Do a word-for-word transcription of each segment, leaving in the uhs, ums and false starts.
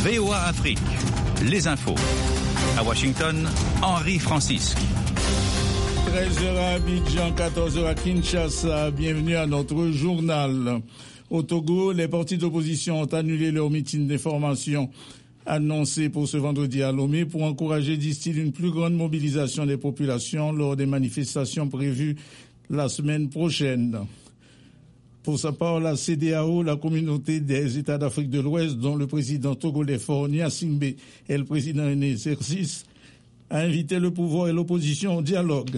V O A Afrique, les infos. À Washington, Henri Francisque. treize heures à Abidjan, quatorze heures à Kinshasa. Bienvenue à notre journal. Au Togo, les partis d'opposition ont annulé leur meeting d'information annoncé pour ce vendredi à Lomé pour encourager, disent-ils, une plus grande mobilisation des populations lors des manifestations prévues la semaine prochaine. Pour sa part, la C D A O, la communauté des États d'Afrique de l'Ouest, dont le président togolais Faure Gnassingbé est le président en exercice, a invité le pouvoir et l'opposition au dialogue.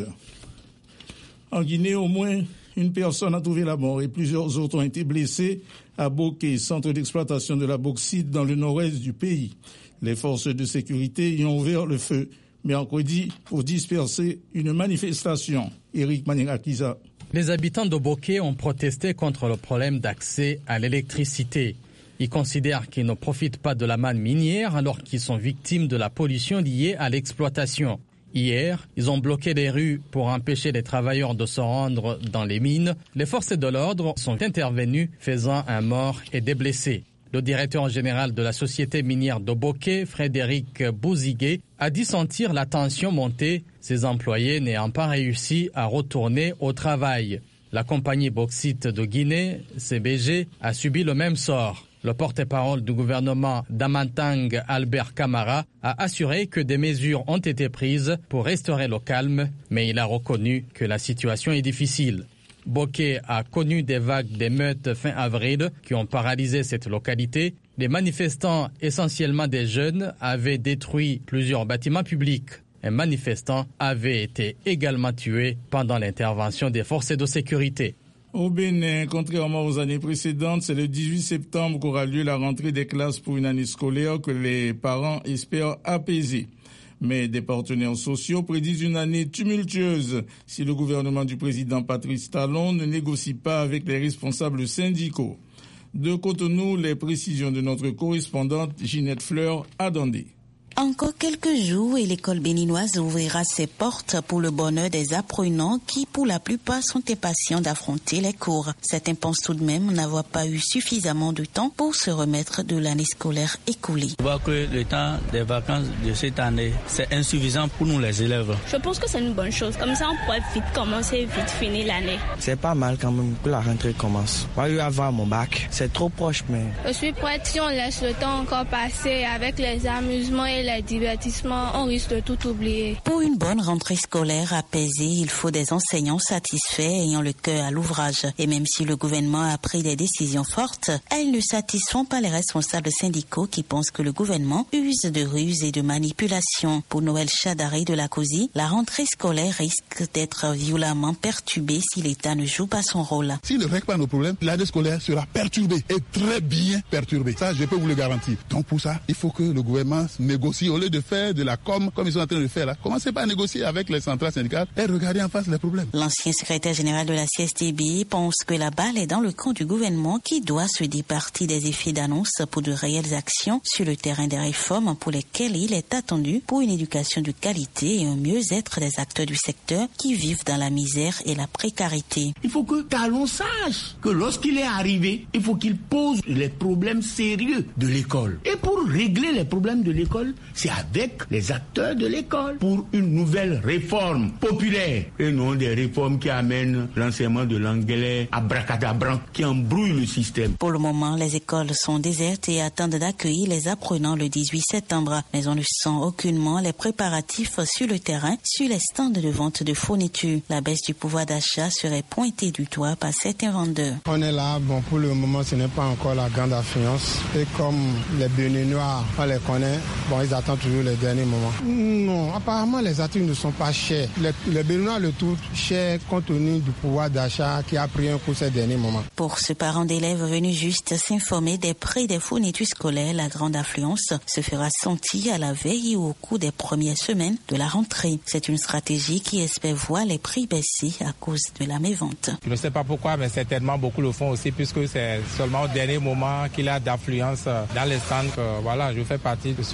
En Guinée, au moins une personne a trouvé la mort et plusieurs autres ont été blessés à Boké, centre d'exploitation de la bauxite dans le nord-est du pays. Les forces de sécurité y ont ouvert le feu mercredi pour disperser une manifestation. Éric Manirakiza. Les habitants de Boké ont protesté contre le problème d'accès à l'électricité. Ils considèrent qu'ils ne profitent pas de la manne minière alors qu'ils sont victimes de la pollution liée à l'exploitation. Hier, ils ont bloqué les rues pour empêcher les travailleurs de se rendre dans les mines. Les forces de l'ordre sont intervenues, faisant un mort et des blessés. Le directeur général de la société minière de Boké, Frédéric Bouzigué, a dit sentir la tension monter, ses employés n'ayant pas réussi à retourner au travail. La compagnie bauxite de Guinée, C B G, a subi le même sort. Le porte-parole du gouvernement d'Amantang, Albert Camara, a assuré que des mesures ont été prises pour restaurer le calme, mais il a reconnu que la situation est difficile. Boké a connu des vagues d'émeutes fin avril qui ont paralysé cette localité. Les manifestants, essentiellement des jeunes, avaient détruit plusieurs bâtiments publics. Un manifestant avait été également tué pendant l'intervention des forces de sécurité. Au Bénin, contrairement aux années précédentes, c'est le dix-huit septembre qu'aura lieu la rentrée des classes pour une année scolaire que les parents espèrent apaiser. Mais des partenaires sociaux prédisent une année tumultueuse si le gouvernement du président Patrice Talon ne négocie pas avec les responsables syndicaux. De Cotonou, les précisions de notre correspondante Ginette Fleur à Dandé. Encore quelques jours et l'école béninoise ouvrira ses portes pour le bonheur des apprenants qui, pour la plupart, sont impatients d'affronter les cours. Certains pensent tout de même n'avoir pas eu suffisamment de temps pour se remettre de l'année scolaire écoulée. Je vois que le temps des vacances de cette année, c'est insuffisant pour nous les élèves. Je pense que c'est une bonne chose. Comme ça, on pourrait vite commencer, vite finir l'année. C'est pas mal quand même que la rentrée commence. Moi, je vais avoir mon bac. C'est trop proche, mais... Je suis prête si on laisse le temps encore passer avec les amusements et les divertissements, on risque de tout oublier. Pour une bonne rentrée scolaire apaisée, il faut des enseignants satisfaits ayant le cœur à l'ouvrage. Et même si le gouvernement a pris des décisions fortes, elles ne satisfont pas les responsables syndicaux qui pensent que le gouvernement use de ruses et de manipulations. Pour Noël Chadaré de la COSI, la rentrée scolaire risque d'être violemment perturbée si l'État ne joue pas son rôle. S'il ne règle pas nos problèmes, l'année scolaire sera perturbée et très bien perturbée. Ça, je peux vous le garantir. Donc pour ça, il faut que le gouvernement négocie au lieu de de faire de la com comme ils sont en train de faire là. Commencez pas à négocier avec les centrales syndicales et regardez en face les problèmes. L'ancien secrétaire général de la C S T B pense que la balle est dans le camp du gouvernement qui doit se départir des effets d'annonce pour de réelles actions sur le terrain des réformes pour lesquelles il est attendu pour une éducation de qualité et un mieux-être des acteurs du secteur qui vivent dans la misère et la précarité. Il faut que Talon sache que lorsqu'il est arrivé, il faut qu'il pose les problèmes sérieux de l'école. Et pour régler les problèmes de l'école, c'est avec les acteurs de l'école pour une nouvelle réforme populaire et non des réformes qui amènent l'enseignement de l'anglais à bracadabran, qui embrouillent le système. Pour le moment, les écoles sont désertes et attendent d'accueillir les apprenants le dix-huit septembre. Mais on ne sent aucunement les préparatifs sur le terrain, sur les stands de vente de fournitures. La baisse du pouvoir d'achat serait pointée du doigt par certains vendeurs. On est là, bon, pour le moment, ce n'est pas encore la grande affluence. Et comme les Béninois, on les connaît, bon, ils attendent toujours les derniers moments. Non, apparemment, les articles ne sont pas chers. Les, les Béninois le trouvent cher compte tenu du pouvoir d'achat qui a pris un coup ces derniers moments. Pour ce parent d'élèves venu juste s'informer des prix des fournitures scolaires, la grande affluence se fera sentir à la veille ou au cours des premières semaines de la rentrée. C'est une stratégie qui espère voir les prix baisser à cause de la mévente. Je ne sais pas pourquoi, mais certainement beaucoup le font aussi puisque c'est seulement au dernier moment qu'il y a d'affluence dans les stands. Que, voilà, je fais partie de ceux-là qui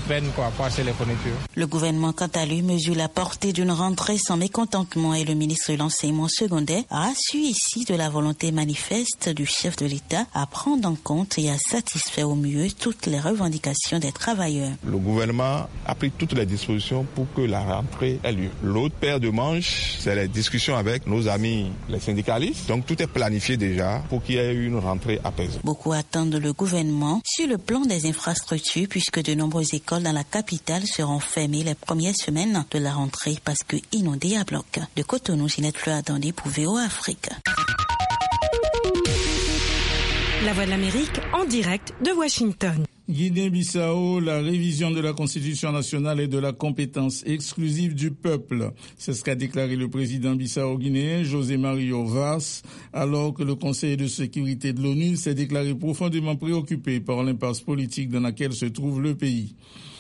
peine quoi, pour acheter les fournitures. Le gouvernement, quant à lui, mesure la portée d'une rentrée sans mécontentement et le ministre de l'enseignement secondaire a su ici de la volonté manifeste du chef de l'État à prendre en compte et à satisfaire au mieux toutes les revendications des travailleurs. Le gouvernement a pris toutes les dispositions pour que la rentrée ait lieu. L'autre paire de manches, c'est les discussions avec nos amis les syndicalistes. Donc tout est planifié déjà pour qu'il y ait une rentrée apaisée. Beaucoup attendent le gouvernement sur le plan des infrastructures puisque de nombreuses écoles dans la capitale seront fermées les premières semaines de la rentrée parce que inondées à bloc. De Cotonou, Ginette Fleur attendée pour V O A Afrique. La Voix de l'Amérique en direct de Washington. Guinée-Bissau, la révision de la Constitution nationale est de la compétence exclusive du peuple. C'est ce qu'a déclaré le président bissau-guinéen José Mario Vaz, alors que le Conseil de sécurité de l'ONU s'est déclaré profondément préoccupé par l'impasse politique dans laquelle se trouve le pays.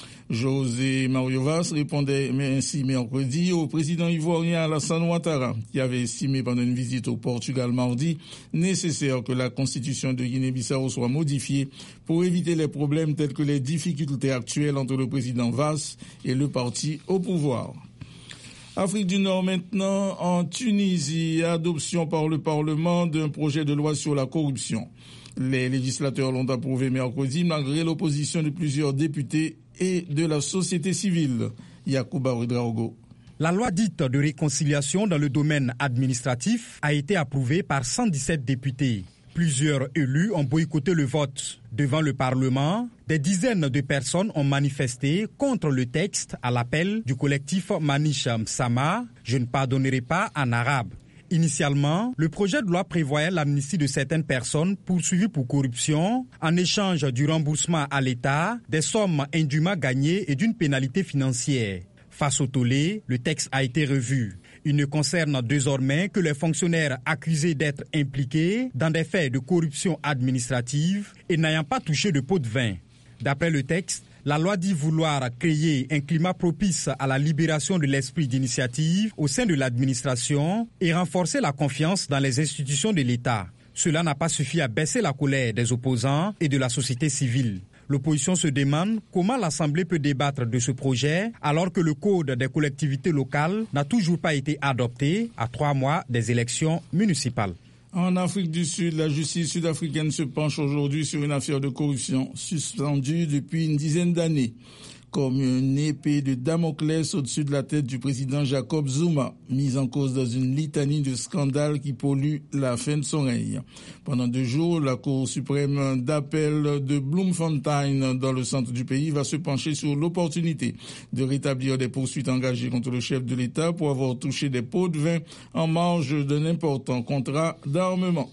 José Mario Vaz répondait ainsi mercredi au président ivoirien Alassane Ouattara, qui avait estimé pendant une visite au Portugal mardi nécessaire que la constitution de Guinée-Bissau soit modifiée pour éviter les problèmes tels que les difficultés actuelles entre le président Vaz et le parti au pouvoir. Afrique du Nord maintenant, en Tunisie, adoption par le Parlement d'un projet de loi sur la corruption. Les législateurs l'ont approuvé mercredi malgré l'opposition de plusieurs députés et de la société civile. Yacouba Ouedraogo. La loi dite de réconciliation dans le domaine administratif a été approuvée par cent dix-sept députés. Plusieurs élus ont boycotté le vote. Devant le Parlement, des dizaines de personnes ont manifesté contre le texte à l'appel du collectif Manicha Msama, « Je ne pardonnerai pas » en arabe. Initialement, le projet de loi prévoyait l'amnistie de certaines personnes poursuivies pour corruption en échange du remboursement à l'État des sommes indûment gagnées et d'une pénalité financière. Face au tollé, le texte a été revu. Il ne concerne désormais que les fonctionnaires accusés d'être impliqués dans des faits de corruption administrative et n'ayant pas touché de pot de vin. D'après le texte, la loi dit vouloir créer un climat propice à la libération de l'esprit d'initiative au sein de l'administration et renforcer la confiance dans les institutions de l'État. Cela n'a pas suffi à baisser la colère des opposants et de la société civile. L'opposition se demande comment l'Assemblée peut débattre de ce projet alors que le Code des collectivités locales n'a toujours pas été adopté à trois mois des élections municipales. En Afrique du Sud, la justice sud-africaine se penche aujourd'hui sur une affaire de corruption suspendue depuis une dizaine d'années. Comme une épée de Damoclès au-dessus de la tête du président Jacob Zuma, mis en cause dans une litanie de scandales qui polluent la fin de son règne. Pendant deux jours, la Cour suprême d'appel de Bloemfontein, dans le centre du pays, va se pencher sur l'opportunité de rétablir des poursuites engagées contre le chef de l'État pour avoir touché des pots de vin en marge d'un important contrat d'armement.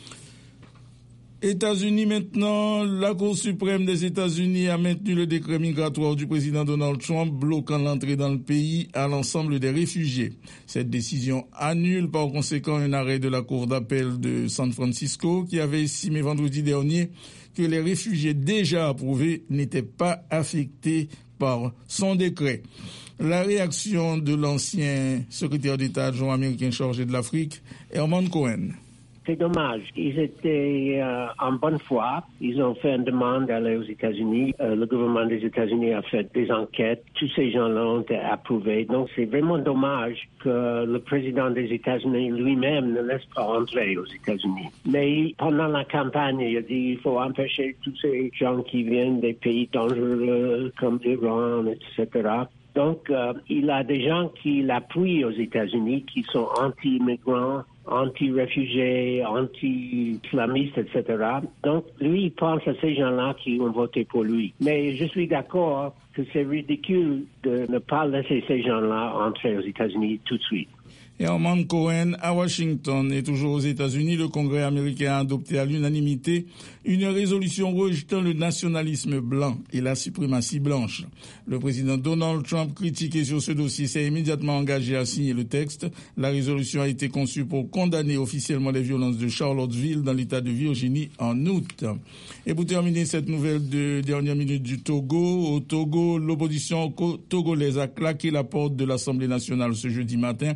États-Unis maintenant, la Cour suprême des États-Unis a maintenu le décret migratoire du président Donald Trump bloquant l'entrée dans le pays à l'ensemble des réfugiés. Cette décision annule par conséquent un arrêt de la Cour d'appel de San Francisco qui avait estimé vendredi dernier que les réfugiés déjà approuvés n'étaient pas affectés par son décret. La réaction de l'ancien secrétaire d'État adjoint américain chargé de l'Afrique, Herman Cohen. C'est dommage. Ils étaient euh, en bonne foi. Ils ont fait une demande d'aller aux États-Unis. Euh, le gouvernement des États-Unis a fait des enquêtes. Tous ces gens-là ont été approuvés. Donc, c'est vraiment dommage que le président des États-Unis lui-même ne laisse pas entrer aux États-Unis. Mais pendant la campagne, il a dit qu'il faut empêcher tous ces gens qui viennent des pays dangereux comme l'Iran, et cetera. Donc, euh, il a des gens qui l'appuient aux États-Unis, qui sont anti-immigrants, anti-réfugiés, anti-islamistes, et cetera. Donc, lui, il pense à ces gens-là qui ont voté pour lui. Mais je suis d'accord que c'est ridicule de ne pas laisser ces gens-là entrer aux États-Unis tout de suite. Herman Cohen à Washington. Et toujours aux États-Unis, le Congrès américain a adopté à l'unanimité une résolution rejetant le nationalisme blanc et la suprématie blanche. Le président Donald Trump, critiqué sur ce dossier, s'est immédiatement engagé à signer le texte. La résolution a été conçue pour condamner officiellement les violences de Charlottesville dans l'État de Virginie en août. Et pour terminer cette nouvelle de dernière minute du Togo, au Togo, l'opposition togolaise a claqué la porte de l'Assemblée nationale ce jeudi matin,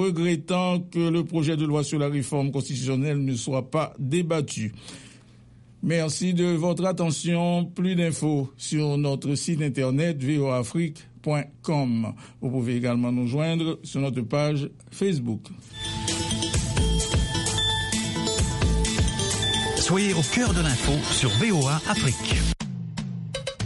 regrettant que le projet de loi sur la réforme constitutionnelle ne soit pas débattu. Merci de votre attention. Plus d'infos sur notre site internet v o afrique point com. Vous pouvez également nous joindre sur notre page Facebook. Soyez au cœur de l'info sur V O A Afrique.